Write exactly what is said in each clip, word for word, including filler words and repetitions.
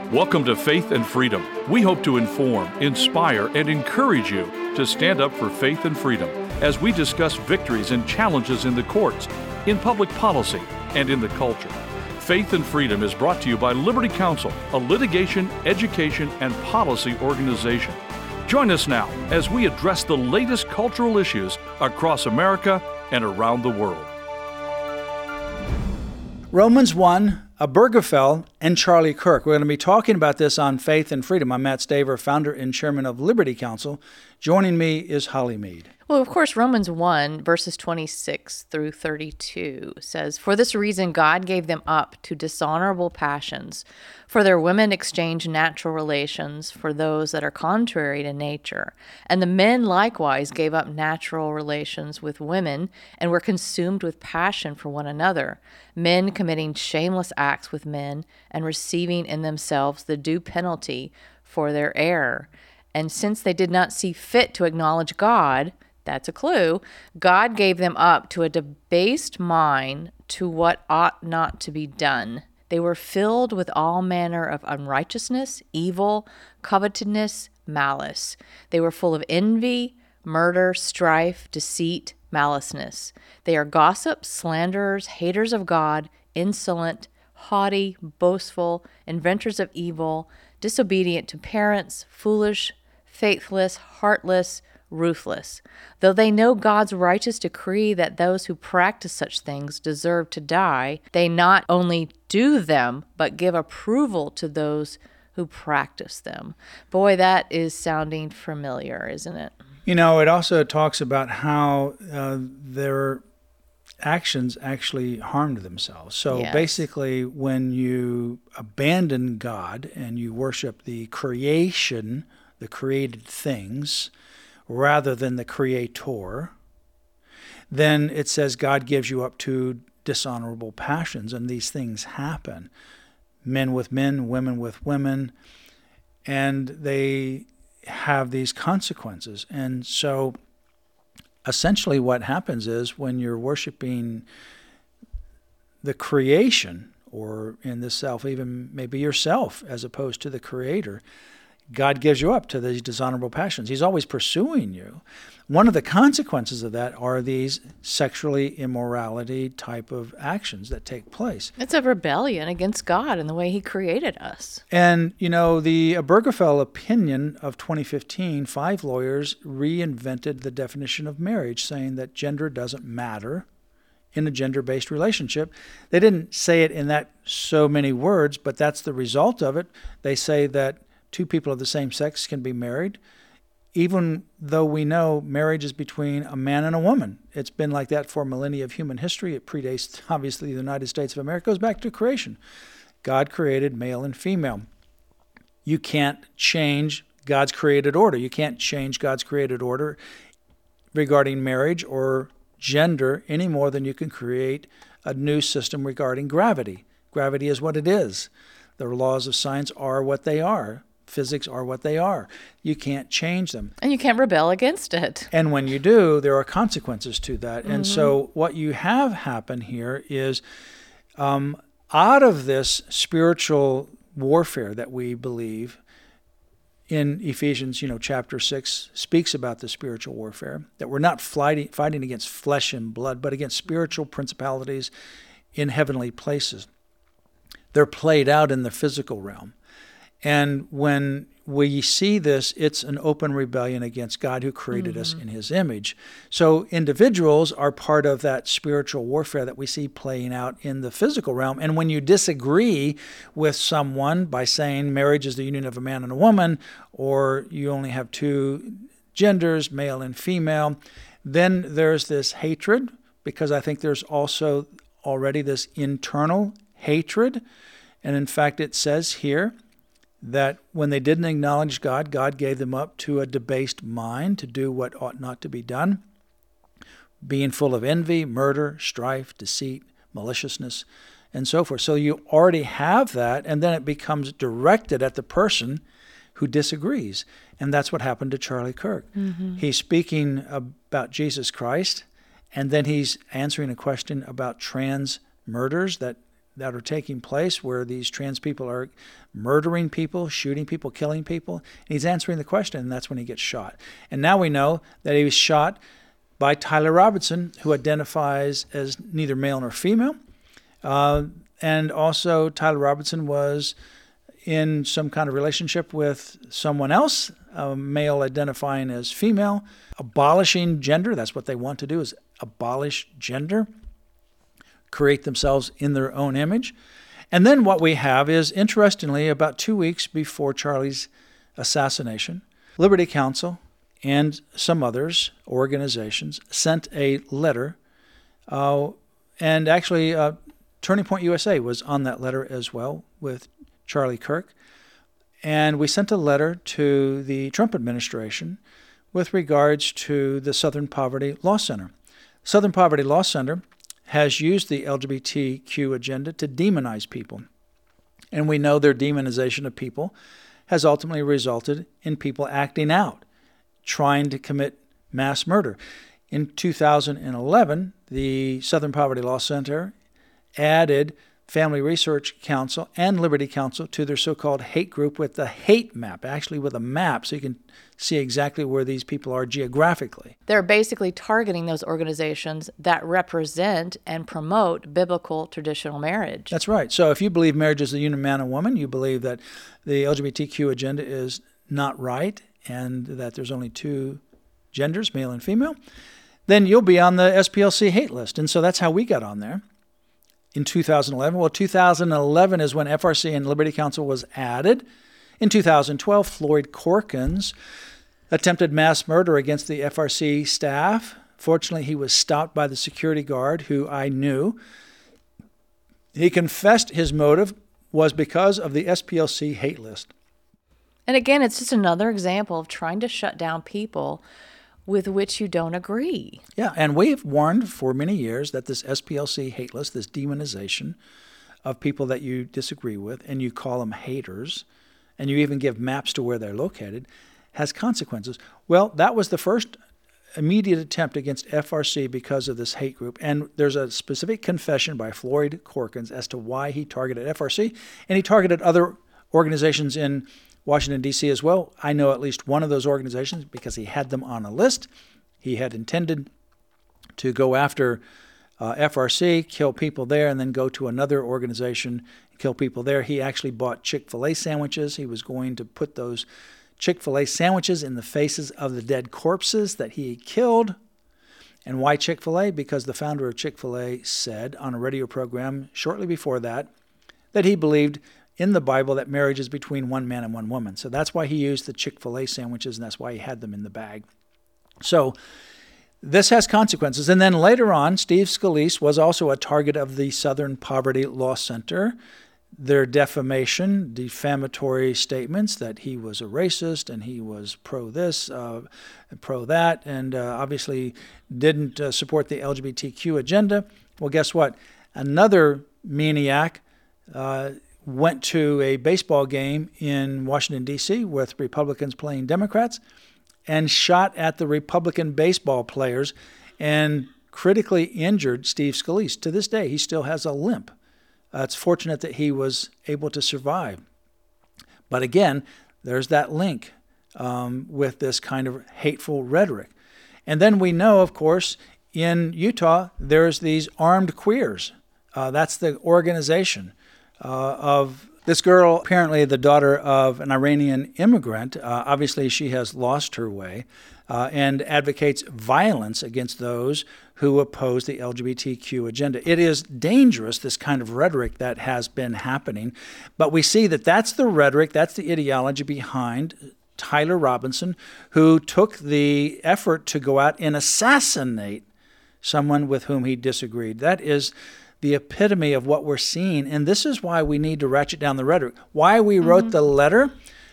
Welcome to Faith and Freedom. We hope to inform, inspire, and encourage you to stand up for faith and freedom as we discuss victories and challenges in the courts, in public policy, and in the culture. Faith and Freedom is brought to you by Liberty Counsel, a litigation, education, and policy organization. Join us now as we address the latest cultural issues across America and around the world. Romans one, Obergefell, and Charlie Kirk. We're going to be talking about this on Faith and Freedom. I'm Matt Staver, founder and chairman of Liberty Counsel. Joining me is Holly Mead. Well, of course, Romans one, verses twenty-six through thirty-two says, "For this reason God gave them up to dishonorable passions. For their women exchanged natural relations for those that are contrary to nature. And the men likewise gave up natural relations with women and were consumed with passion for one another, men committing shameless acts with men and receiving in themselves the due penalty for their error. And since they did not see fit to acknowledge God," that's a clue, "God gave them up to a debased mind to what ought not to be done. They were filled with all manner of unrighteousness, evil, covetousness, malice. They were full of envy, murder, strife, deceit, maliceness. They are gossips, slanderers, haters of God, insolent, haughty, boastful, inventors of evil, disobedient to parents, foolish, faithless, heartless, ruthless. Though they know God's righteous decree that those who practice such things deserve to die, they not only do them, but give approval to those who practice them." Boy, that is sounding familiar, isn't it? You know, it also talks about how uh, their actions actually harmed themselves. So Yes. basically, when you abandon God and you worship the creation, the created things, rather than the Creator, then it says God gives you up to dishonorable passions, and these things happen. Men with men, women with women, and they have these consequences. And so essentially what happens is when you're worshiping the creation, or in this self, even maybe yourself, as opposed to the Creator, God gives you up to these dishonorable passions. He's always pursuing you. One of the consequences of that are these sexually immorality type of actions that take place. It's a rebellion against God and the way He created us. And, you know, the Obergefell opinion of twenty fifteen, five lawyers reinvented the definition of marriage, saying that gender doesn't matter in a gender-based relationship. They didn't say it in that so many words, but that's the result of it. They say that two people of the same sex can be married, even though we know marriage is between a man and a woman. It's been like that for millennia of human history. It predates, obviously, the United States of America. It goes back to creation. God created male and female. You can't change God's created order. You can't change God's created order regarding marriage or gender any more than you can create a new system regarding gravity. Gravity is what it is. The laws of science are what they are. Physics are what they are. You can't change them. And you can't rebel against it. And when you do, there are consequences to that. Mm-hmm. And so what you have happen here is um, out of this spiritual warfare that we believe in Ephesians, you know, chapter six speaks about the spiritual warfare, that we're not fighting, fighting against flesh and blood, but against spiritual principalities in heavenly places. They're played out in the physical realm. And when we see this, it's an open rebellion against God who created mm-hmm. us in His image. So individuals are part of that spiritual warfare that we see playing out in the physical realm. And when you disagree with someone by saying marriage is the union of a man and a woman, or you only have two genders, male and female, then there's this hatred, because I think there's also already this internal hatred. And in fact, it says here that when they didn't acknowledge God, God gave them up to a debased mind to do what ought not to be done, being full of envy, murder, strife, deceit, maliciousness, and so forth. So you already have that, and then it becomes directed at the person who disagrees. And that's what happened to Charlie Kirk. Mm-hmm. He's speaking about Jesus Christ, and then he's answering a question about trans murders that that are taking place where these trans people are murdering people, shooting people, killing people. And he's answering the question, and that's when he gets shot. And now we know that he was shot by Tyler Robinson, who identifies as neither male nor female. Uh, and also Tyler Robinson was in some kind of relationship with someone else, a male identifying as female, abolishing gender. That's what they want to do, is abolish gender, create themselves in their own image. And then what we have is, interestingly, about two weeks before Charlie's assassination, Liberty Counsel and some others, organizations, sent a letter, uh, and actually uh, Turning Point U S A was on that letter as well with Charlie Kirk. And we sent a letter to the Trump administration with regards to the Southern Poverty Law Center. Southern Poverty Law Center has used the L G B T Q agenda to demonize people. And we know their demonization of people has ultimately resulted in people acting out, trying to commit mass murder. In two thousand eleven, the Southern Poverty Law Center added Family Research Council and Liberty Counsel to their so-called hate group with the hate map, actually with a map, so you can see exactly where these people are geographically. They're basically targeting those organizations that represent and promote biblical traditional marriage. That's right. So if you believe marriage is the union of man and woman, you believe that the L G B T Q agenda is not right and that there's only two genders, male and female, then you'll be on the S P L C hate list. And so that's how we got on there. In two thousand eleven. Well, two thousand eleven is when F R C and Liberty Counsel was added. In two thousand twelve, Floyd Corkins attempted mass murder against the F R C staff. Fortunately, he was stopped by the security guard, who I knew. He confessed his motive was because of the S P L C hate list. And again, it's just another example of trying to shut down people with which you don't agree. Yeah, and we've warned for many years that this S P L C hate list, this demonization of people that you disagree with, and you call them haters, and you even give maps to where they're located, has consequences. Well, that was the first immediate attempt against F R C because of this hate group. And there's a specific confession by Floyd Corkins as to why he targeted F R C, and he targeted other organizations in Washington, D C as well. I know at least one of those organizations because he had them on a list. He had intended to go after uh, F R C, kill people there, and then go to another organization, kill people there. He actually bought Chick-fil-A sandwiches. He was going to put those Chick-fil-A sandwiches in the faces of the dead corpses that he killed. And why Chick-fil-A? Because the founder of Chick-fil-A said on a radio program shortly before that that he believed in the Bible that marriage is between one man and one woman. So that's why he used the Chick-fil-A sandwiches, and that's why he had them in the bag. So this has consequences. And then later on, Steve Scalise was also a target of the Southern Poverty Law Center. Their defamation, defamatory statements that he was a racist and he was pro-this, uh, pro-that, and uh, obviously didn't uh, support the L G B T Q agenda. Well, guess what? Another maniac uh, went to a baseball game in Washington, D C with Republicans playing Democrats and shot at the Republican baseball players and critically injured Steve Scalise. To this day, he still has a limp. Uh, it's fortunate that he was able to survive. But again, there's that link um, with this kind of hateful rhetoric. And then we know, of course, in Utah, there's these armed queers. Uh, that's the organization Uh, of this girl, apparently the daughter of an Iranian immigrant. Uh, obviously, she has lost her way uh, and advocates violence against those who oppose the L G B T Q agenda. It is dangerous, this kind of rhetoric that has been happening. But we see that that's the rhetoric, that's the ideology behind Tyler Robinson, who took the effort to go out and assassinate someone with whom he disagreed. That is the epitome of what we're seeing. And this is why we need to ratchet down the rhetoric. Why we mm-hmm. wrote the letter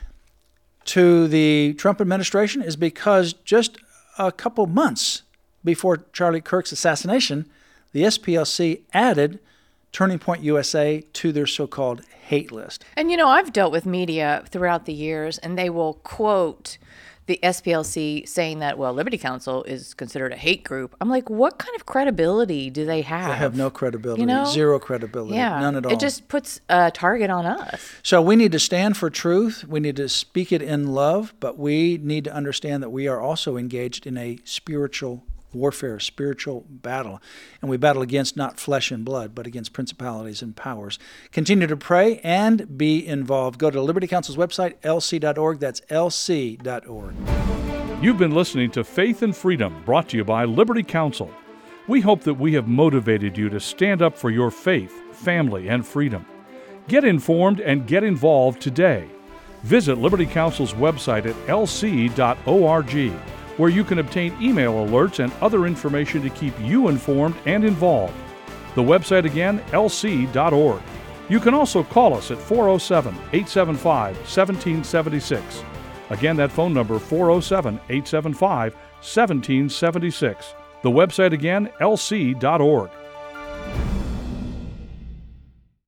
to the Trump administration is because just a couple months before Charlie Kirk's assassination, the S P L C added Turning Point U S A to their so-called hate list. And, you know, I've dealt with media throughout the years, and they will quote the S P L C saying that, well, Liberty Counsel is considered a hate group. I'm like, what kind of credibility do they have? They have no credibility, You know? zero credibility, Yeah, none at all. it just puts a target on us. So we need to stand for truth. We need to speak it in love, but we need to understand that we are also engaged in a spiritual warfare, spiritual battle. And we battle against not flesh and blood, but against principalities and powers. Continue to pray and be involved. Go to Liberty Counsel's website, L C dot org. That's L C dot org. You've been listening to Faith and Freedom, brought to you by Liberty Counsel. We hope that we have motivated you to stand up for your faith, family, and freedom. Get informed and get involved today. Visit Liberty Counsel's website at L C dot org, where you can obtain email alerts and other information to keep you informed and involved. The website again, L C dot org. You can also call us at four oh seven, eight seven five, one seven seven six. Again, that phone number, four oh seven, eight seven five, one seven seven six. The website again, L C dot org.